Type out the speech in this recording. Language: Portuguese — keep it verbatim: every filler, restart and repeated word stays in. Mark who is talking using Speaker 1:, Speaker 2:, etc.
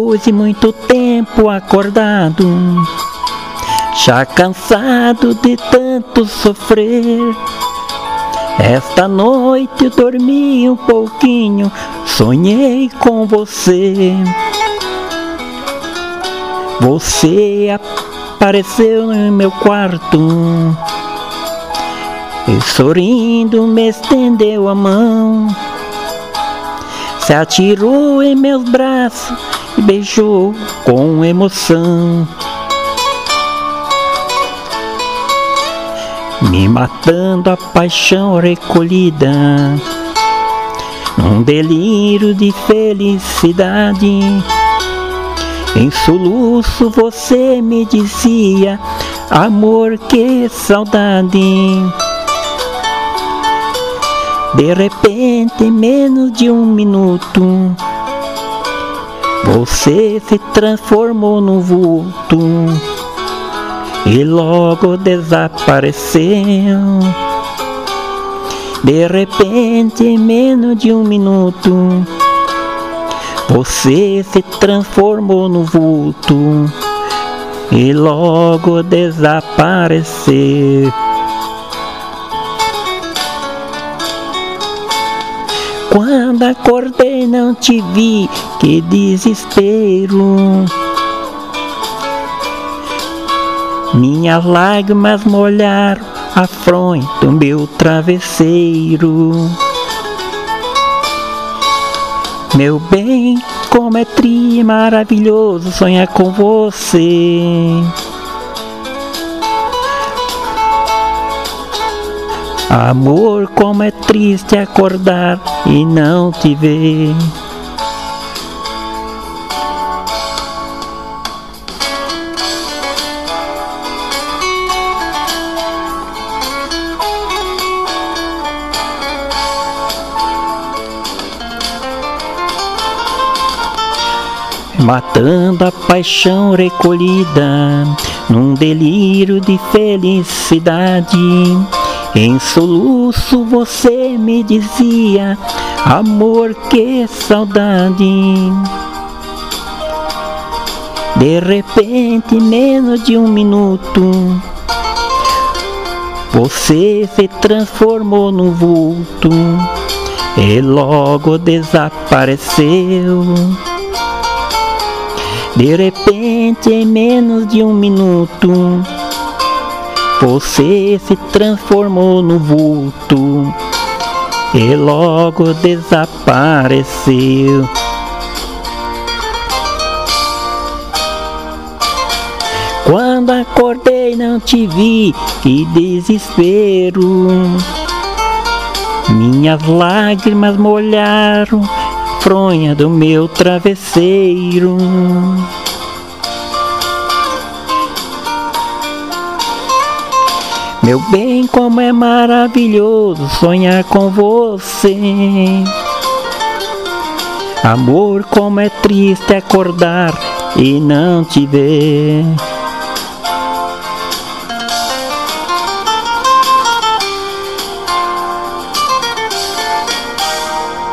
Speaker 1: Depois de muito tempo acordado, já cansado de tanto sofrer, esta noite eu dormi um pouquinho, sonhei com você. Você apareceu no meu quarto e sorrindo me estendeu a mão, se atirou em meus braços e beijou com emoção, me matando a paixão recolhida, num delírio de felicidade. Em soluço você me dizia: amor, que saudade. De repente, em menos de um minuto, você se transformou num vulto e logo desapareceu. De repente, em menos de um minuto, você se transformou no vulto e logo desapareceu. Quando acordei não te vi, que desespero. Minhas lágrimas molharam a fronha do meu travesseiro. Meu bem, como é tri maravilhoso sonhar com você. Amor, como é triste acordar e não te ver. Matando a paixão recolhida, num delírio de felicidade. Em soluço você me dizia: amor, que saudade. De repente, em menos de um minuto, você se transformou num vulto e logo desapareceu. De repente, em menos de um minuto, você se transformou no vulto e logo desapareceu. Quando acordei não te vi, que desespero. Minhas lágrimas molharam a fronha do meu travesseiro. Meu bem, como é maravilhoso sonhar com você. Amor, como é triste acordar e não te ver.